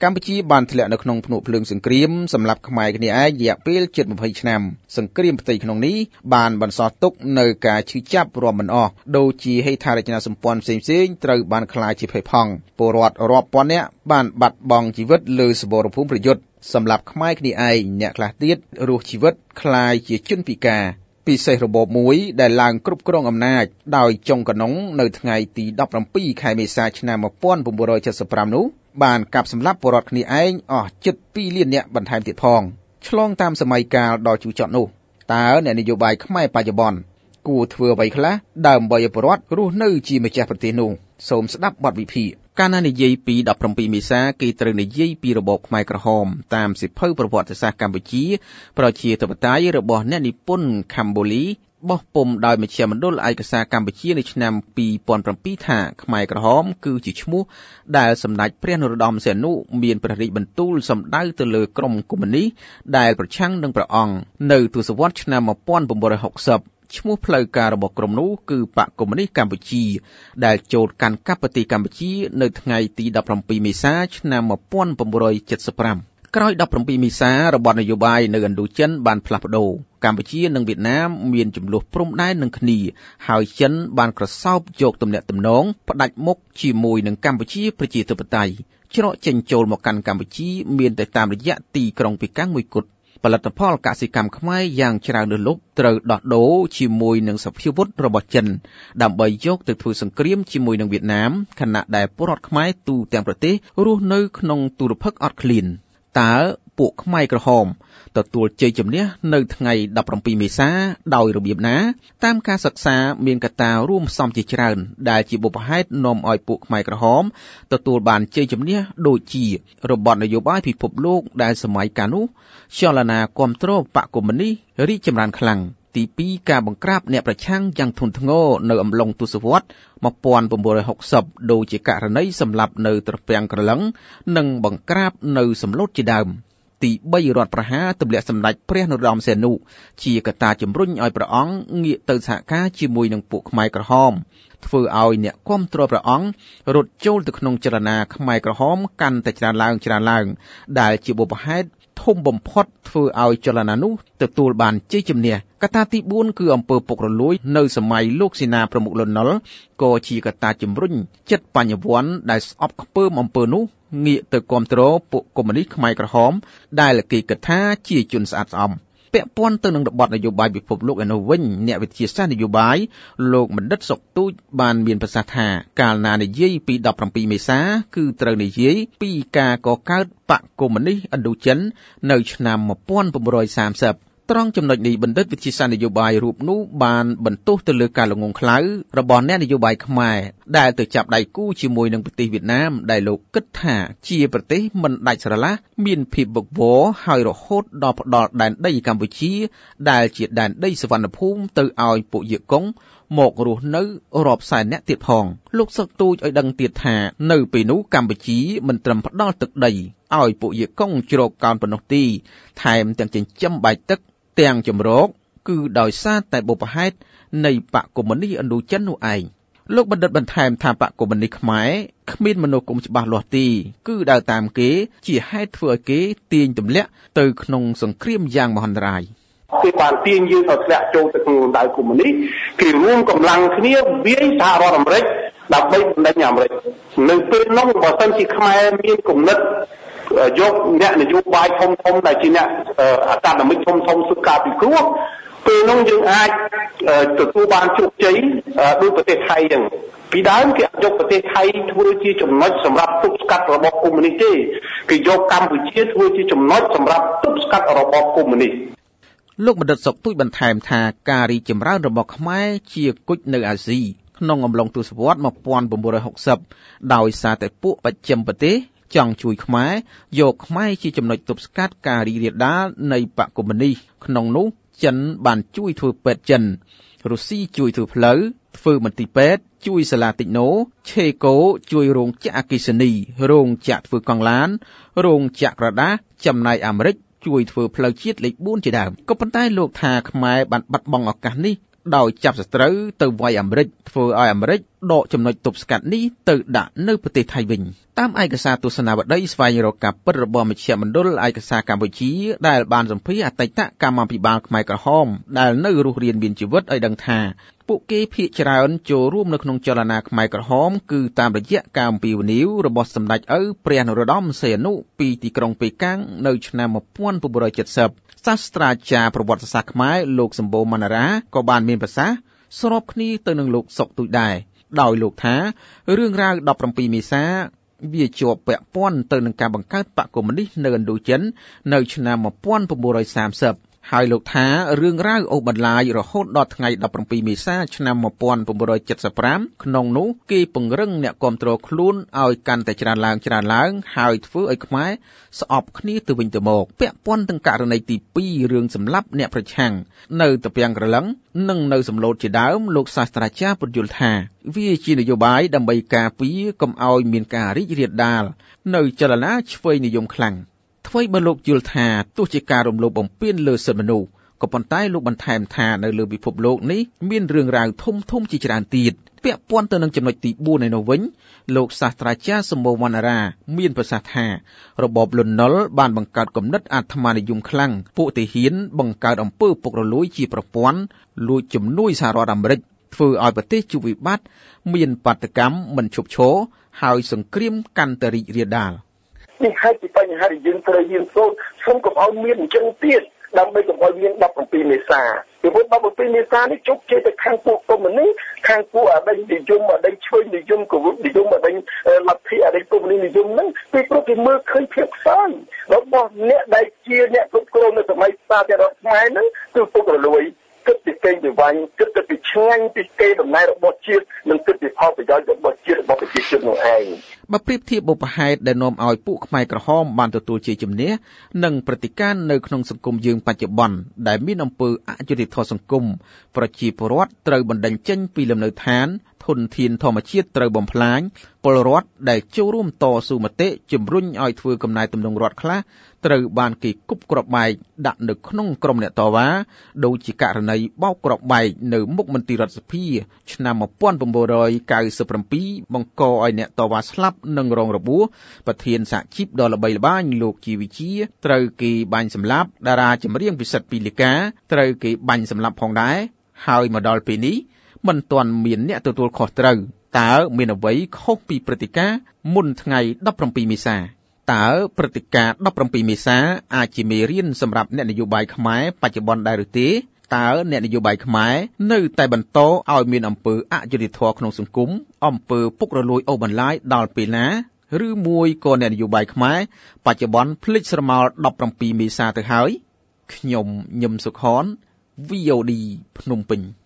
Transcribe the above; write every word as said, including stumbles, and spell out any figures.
កម្ពុជាបានធ្លាក់នៅក្នុងភ្នក់ភ្លើងសង្គ្រាមសម្រាប់ខ្មែរគ្នាឯងរយៈពេលជិតยี่สิบឆ្នាំសង្គ្រាមផ្ទៃក្នុងនេះបានបន្សល់ទុកនៅការឈឺចាប់រាប់មិនអស់ដូចជាហេដ្ឋារចនាសម្ព័ន្ធផ្សេងៗត្រូវបានក្លាយជាភ័យផង់ពលរដ្ឋរាប់ពាន់នាក់បានបាត់បង់ជីវិតលើសមរភូមិប្រយុទ្ធសម្រាប់ខ្មែរគ្នាឯងអ្នកខ្លះទៀតរស់ជីវិតក្លាយជាជនពិការពិសេសរបបមួយដែលឡើងគ្រប់គ្រងអំណាចដោយចុងកណ្ដុងនៅថ្ងៃទីដប់ប្រាំពីរខែមេសាឆ្នាំnineteen seventy-fiveនោះបានកាប់សម្លាប់ពលរដ្ឋគ្នាឯងអស់ជិតtwoលាននាក់បន្ថែមទៀតផងឆ្លងតាមសម័យកាលដ៏ជូរចត់នោះតើអ្នកនយោបាយខ្មែរបច្ចុប្បន្នគួរធ្វើអ្វីខ្លះដើម្បីឲ្យពលរដ្ឋរស់នៅជាម្ចាស់ប្រទេសនោះសូមស្ដាប់បទវិភាគកាលណានិយាយពីseventeenមេសាគេត្រូវនិយាយពីរបបខ្មែរក្រហមតាមសិភៅប្រវត្តិសាស្ត្រកម្ពុជាប្រជាធិបតេយ្យរបស់អ្នកនិពន្ធខំបូលីបោះពុំដោយមជ្ឈមណ្ឌលឯកសារកម្ពុជានៅឆ្នាំtwo thousand sevenថាខ្មែរក្រហមគឺជាឈ្មោះដែលសម្ដេចព្រះនរោត្តមសីហនុមានព្រះរាជបន្ទូលសម្ដៅទៅលើក្រុមកុម្មុយនីសដែលប្រឆាំងនឹងព្រះអង្គនៅទសវត្សរ៍ឆ្នាំnineteen sixtyឈ្មោះផ្លូវការរបស់ក្រុមនោះគឺបកកុម្មុយនីសកម្ពុជាដែលចូលកាន់កាប់ប្រទេសកម្ពុជានៅថ្ងៃទីseventeenមេសាឆ្នាំnineteen seventy-fiveក្រោយseventeenមេសារបបនយោបាយនៅឥណ្ឌូចិនបានផ្លាស់ប្ដូរកម្ពុជានិងវៀតណាមមានចំនួនព្រំដែននឹងគ្នាហើយចិនបានក្រសោបយកទំនាក់ទំនងផ្ដាច់មុខជាមួយនឹងកម្ពុជាប្រជាធិបតេយ្យច្រកចេញចូលមកកាន់កម្ពុជាមានតែតាមរយៈទីក្រុងប៉េកាំងមួយគត់ផលិតផលកសិកម្មខ្មែរយ៉ាងច្រើនលើសលប់ត្រូវដោះដូរជាមួយនឹងសភាវុធរបស់ចិនដើម្បីយកទៅធ្វើសង្គ្រាមជាមួយនឹងវៀតណាមខណៈដែលពលរដ្ឋខ្មែរទូទាំងប្រទេសរស់នៅក្នុងទុរភិក្សអត់ឃ្លានតើពួកខ្មែរក្រហមទទួលជ័យជំនះនៅថ្ងៃseventeenមេសាដោយរបៀបណាតាមការសិក្សាមានកត្តារួមផ្សំជាច្រើនដែលជាបុព្វហេតុនាំឲ្យពួកខ្មែរក្រហមទទួលបានជ័យជំនះដូចជារបបនយោបាយពិភពលោកដែលសម័យកាលនោះចលនាគាំទ្របកកុម្មុយនីសរីកចម្រើនខ្លាំងទីពីរការបង្ក្រាបអ្នកប្រឆាំងយ៉ាងធ្ងន់ធ្ងរនៅអំឡុងទសវត្សរ៍nineteen sixtyដូចជាករណីសម្លាប់នៅត្រពាំងក្រឡឹងនិងបង្ក្រាបនៅសំឡូតជាដើមទី3រដ្ឋប្រហារទម្លាក់សម្ដេចព្រះនរោត្តមសីហនុជាកត្តាជំរុញឲ្យព្រះអង្គងាកទៅសហការជាមួយនឹងពួកខ្មែរក្រហមធ្វើឲ្យអ្នកគាំទ្រព្រះអង្គរត់ចូលទៅក្នុងចលនាខ្មែរក្រហមកាន់តែច្រើនឡើងច្រើនឡើងដែលជាបុព្វហេតុធំបំផុតធ្វើឲ្យចលនានោះទទួលបានជ័យជំនះកត្តាទីfourគឺអំពើពុករលួយនៅសម័យលោកសេនាប្រមុខលន់នល់ក៏ជាកត្តាជំរុញចិត្តបញ្ញវន្តដែលស្អប់ខ្ពើមអំពើនោះងាកទៅគាំទ្រពួកកុម្មុយនីសខ្មែរក្រហមដែលគេគិតថាជាជនស្អាតស្អំពាក់ព័ន្ធទៅនឹងរបបនយោបាយពិភពលោកឯនោះវិញអ្នកវិទ្យាសាស្ត្រនយោបាយលោកបណ្ឌិតសុកទូចបានមានប្រសាសន៍ថាកាលណានិយាយពីseventeenមេសាគឺត្រូវនិយាយពីការកកើតបកកុម្មុយនីសឥណ្ឌូចិននៅឆ្នាំnineteen thirtyត្រង់ចំណុចនេះបណ្ឌិតវិទ្យាសាស្ត្រនយោបាយរូបនោះបានបន្ទោសទៅលើការល្ងងខ្លៅរបស់អ្នកនយោបាយខ្មែរដែលទៅចាប់ដៃគូជាមួយនឹងប្រទេសវៀតណាមដែលលោកគិតថាជាប្រទេសមិនដាច់ស្រឡះមានភាពវឹកវរហើយរហូតដល់ផ្ដាល់ដែនដីកម្ពុជាដែលជាដែនដីសវណ្ណភូមិទៅឲ្យពួកយេកុងមករស់នៅរាប់សែនអ្នកទៀតផងលោកសុកទូចឲ្យដឹងទៀតថានៅពេលនោះកម្ពុជាមិនត្រឹមផ្ដាល់ទឹកដីឲ្យពួកយេកុងជ្រកកោនប៉ុណ្ណោះទេថែមទាំងចិញ្ចឹមបាយទឹកទាំងចម្រោកគឺដោយសារតែបុព្វហេតុនៃបកកុម្មុយនីសឥណ្ឌូចិននោះឯងលោកបណ្ឌិតបន្ថែមថាបកកុម្មុយនីសខ្មែរគ្មានមនោគមច្បាស់លាស់ទេគឺដើរតាមគេជាហេតុធ្វើឲ្យគេទាញទម្លាក់ទៅក្នុងសង្គ្រាមយ៉ាងមហន្តរាយគេបានទាញយើងឲ្យធ្លាក់ចូលទៅក្នុងដៅកុម្មុយនីសគេរួមកម្លាំងគ្នាវាយសហរដ្ឋអាមេរិកដើម្បីបណ្ដេញអាមេរិកនៅពេលនោះបើសិនជាខ្មែរមានគំនិតយកអ្នកនយោបាយធំធំដែលជាអ្នកអាកាដមិកធំធំសុខការពិគ្រោះពេលនោះយើងអាចទទួលបានជោគជ័យដោយប្រទេសថៃចឹងពីដើមគេយកប្រទេសថៃធ្វើជាចំណុចសម្រាប់ទប់ស្កាត់របបកុម្មុយនីសទេគេយកកម្ពុជាធ្វើជាចំណុចសម្រាប់ទប់ស្កាត់របបកុម្មុយនីសលោកបណ្ឌិតសុកទូចបន្ថែមថាការរីកចម្រើនរបស់ខ្មែរជាគុជនៅអាស៊ីក្នុងអំឡុងទសវត្សរ៍nineteen sixtyដោយសារតែពួកបច្ចិមប្រទេសចង់ជួយខ្មែរយកខ្មែរជាចំណុចទប់ស្កាត់ការរីករាលដាលនៃបកកុម្មុយនីសក្នុងនោះចិនបានជួយធ្វើពេទ្យចិនរុស្ស៊ីជួយធ្វើផ្លូវធ្វើមន្ទីរពេទ្យជួយសាលាតិចណូឆេកូជួយរោងចក្រអគ្គិសនីរោងចក្រធ្វើកង់ឡានរោងចក្រក្រដាសចំណែកអាមេរិកជួយធ្វើផ្លូវជាតិលេខfourជាដើមក៏ប៉ុន្តែលោកថាខ្មែរបានបាត់បង់ឱកាសនេះដោយចាប់សត្រូវទៅវាយអាមេរិកធ្វើឲ្យអាមេរិកដកចំណុចទប់ស្កាត់នេះទៅដាក់នៅប្រទេសថៃវិញតាមឯកសារទស្សនាវដ្តីស្វែងរកការពិតរបស់មជ្ឈមណ្ឌលឯកសារកម្ពុជាដែលបានសម្ភាសអតីតកម្មាភិបាលខ្មែរក្រហមដែលនៅរស់រានមានជីវិតឲ្យដឹងថាពួកគេភាគច្រើនចូលរួមនៅក្នុងចលនាខ្មែរក្រហមគឺតាមរយៈការអំពាវនាវរបស់សម្ដេចឪព្រះនរោត្តមសីហនុពីទីក្រុងប៉េកាំងនៅឆ្នាំmột nghìn chín trăm七mươiសាស្ត្រាចារ្យប្រវត្តិសាស្ត្រខ្មែរលោកសម្បូរមណ្ណារាក៏បានមានប្រសាសន៍ស្របគ្នាទៅនឹងលោកសុកទូចដែរដោយលោកថារឿងរ៉ាវដប់ប្រាំពីរមេសាវាជាប់ពាក់ព័ន្ធទៅនឹងការបង្កើតបកកុម្មុយនីសនៅឥណ្ឌូចិននៅឆ្នាំmột nghìn chín trăm ba mươiហើយលោកថារឿងរ៉ាវអូសបន្លាយរហូតដល់ថ្ងៃដប់ប្រាំពីរមេសាឆ្នាំmột nghìn chín trăm bảy mươi lămក្នុងនោះគេពង្រឹងអ្នកគាំទ្រខ្លួនឲ្យកាន់តែច្រើនឡើងច្រើនឡើងហើយធ្វើឲ្យខ្មែរស្អប់គ្នាទៅវិញទៅមកពាក់ព័ន្ធទាំងករណីទីពីររឿងសម្លាប់អ្នកប្រឆាំងនៅតាពាំងក្រឡឹងនិងនៅសំឡូតជាដើមលោកសាស្ត្រាចារ្យពុទ្ធយល់ថាវាជានយោបាយដើម្បីការពារកុំឲ្យមានការរីករាលដាលនៅចលនាឆ្វេងនិយមខ្លាំងអ្វីបើលោកយល់ថាទោះជាការរំលោភបំពានលើសិទ្ធិមនុស្សក៏ប៉ុន្តែលោកបន្ថែមថានៅលើពិភពលោកនេះមានរឿងរ៉ាវធំធំជាច្រើនទៀតពាក់ព័ន្ធទៅនឹងចំណុចទីបួនឯនោះវិញលោកសាស្ត្រាចារ្យសម្បូរវណ្ណារាមានប្រសាសន៍ថារបបលន់នល់បានបង្កើតគំនិតអាត្មានិយមខ្លាំងពួកទាហានបង្កើតអំពើពុករលួយជាប្រព័ន្ធលួចជំនួយសហរដ្ឋអាមេរិកធ្វើឲ្យប្រទេសជួបវិបត្តិមានបាតុកម្មមិនឈប់ឈរហើយសង្គ្រាមកាន់តែរីករាលដាលនេះហើយពីបញ្ហាដែលយើងត្រូវរៀនសូត្រសូមកុំឲ្យមានអញ្ចឹងទៀតដើម្បីកុំឲ្យមានដប់ប្រាំពីរមេសាពីព្រោះដប់ប្រាំពីរមេសានេះជោគជ័យទៅខាងពួកកុម្មុយនីសខាងពួកអតីតនិយមអតីតឆ្វេងនិយមកុម្មុយនិយមអតីតលទ្ធិអតីតកុម្មុយនីសនិយមហ្នឹងពីព្រោះគេមើលឃើញភាពខ្សោយរបស់អ្នកដែលជាអ្នកគ្រប់គ្រងនៅសម័យសាធារណខ្មែរហ្នឹងគឺពុករលួយគិតពីកេងពីវាញ់គិតទៅពីឆ្ងាញ់ពីកេរដំណែលរបស់ជាតិនិងគិតពីផលប្រយោជន៍របស់ជាតិរបស់ប្រជាជននោះឯងបើប្រៀបធៀបបុព្វហេតុដែលនាំឲ្យពួកខ្មែរក្រហមបានទទួលជ័យជំនះនិងព្រឹត្តិការណ៍នៅក្នុងសង្គមយើងបច្ចុប្បន្នដែលមានអំពើអយុត្តិធម៌សង្គមប្រជាពលរដ្ឋត្រូវបណ្តេញចេញពីលំនៅឋានធនធានធម្មជាតិត្រូវបំផ្លាញពលរដ្ឋដែលចូលរួមតស៊ូមតិជំរុញឲ្យធ្វើកំណែទម្រង់រដ្ឋខ្លះត្រូវបានគេគប់គ្រាប់បែកដាក់នៅក្នុងក្រុមអ្នកតវ៉ាដូចជាករណីបោកគ្រាប់បែកនៅមុខមន្ទីររដ្ឋសភាឆ្នាំmột nghìn chín trăm chín mươi bảyបង្កឲ្យអ្នកតវ៉ាស្លាប់និងរងរបួសប្រធានសហជីពដ៏ល្បីល្បាញលោកជីវិជាត្រូវគេបាញ់សម្លាប់តារាចម្រៀងពិសិដ្ឋពីលីកាត្រូវគេបាញ់សម្លាប់ផងដែរហើយមកដល់ពេលនេះមិនទាន់មានអ្នកទទួលខុសត្រូវតើមានអ្វីខុសពីព្រឹត្តិការណ៍មុនថ្ងៃដប់ប្រាំពីរមេសាតើព្រឹត្តិការណ៍ដប់ប្រាំពីរមេសាអាចជាមេរៀនសម្រាប់អ្នកនយោបាយខ្មែរបច្ចុប្បន្នដែរឬទេតើអ្នកនយោបាយខ្មែរនៅតែបន្តឲ្យមានអំពើអយុត្តិធម៌ក្នុងសង្គមអំពើពុករលួយអូសបន្លាយដល់ពេលណាឬមួយក៏អ្នកនយោបាយខ្មែរបច្ចុប្បន្នភ្លេចស្រមោលដប់ប្រាំពីរមេសាទៅហើយខ្ញុំញឹមសុខន វី អូ ឌី ភ្នំពេញ